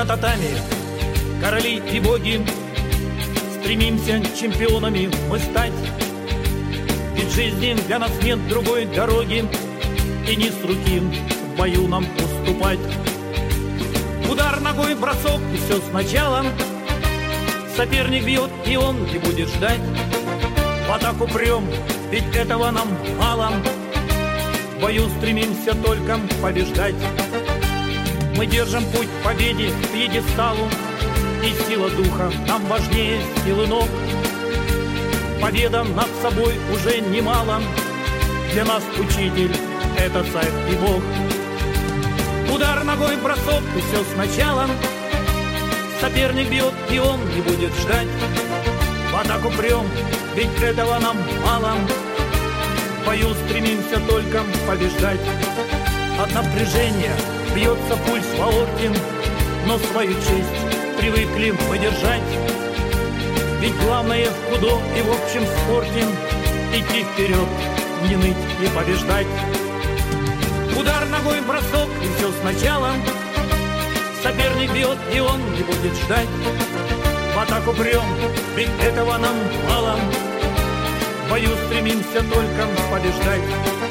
на татами, короли и боги, стремимся чемпионами мы стать. Ведь в жизни для нас нет другой дороги, и не с руки в бою нам уступать. Удар ногой, бросок, и все сначала. Соперник бьет, и он не будет ждать. В атаку прем, ведь этого нам мало. В бою стремимся только побеждать. Мы держим путь к победе, к пьедесталу, и сила духа нам важнее силы ног. Победа над собой уже немало. Для нас учитель — это царь и Бог. Удар ногой, бросок, и все сначала. Соперник бьет, и он не будет ждать. В атаку прем, ведь этого нам мало. В бою стремимся только побеждать. От напряжения бьется пульс в аорте, но свою честь привыкли подержать. Ведь главное в худо и в общем спорте идти вперед, не ныть и побеждать. Удар ногой, бросок, и все сначала. Соперник бьет, и он не будет ждать. В атаку прем, ведь этого нам мало. В бою стремимся только побеждать.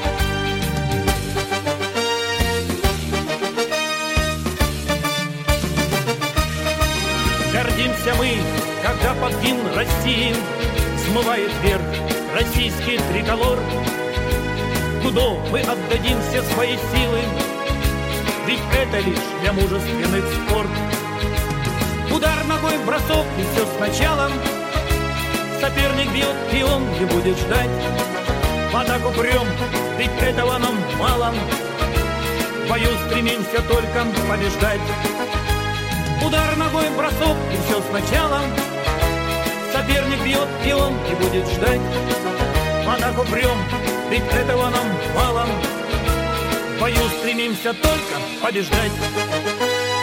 Гордимся мы, когда под гимн России взмывает вверх российский триколор. Куда мы отдадим все свои силы, ведь это лишь для мужественных спорт. Удар ногой, бросок, и все сначала. Соперник бьет, и он не будет ждать. В атаку прем, ведь этого нам мало. В бою стремимся только побеждать. Удар ногой, бросок, и все сначала. Соперник бьет, и он не будет ждать. В атаку прем, ведь этого нам мало. В бою стремимся только побеждать.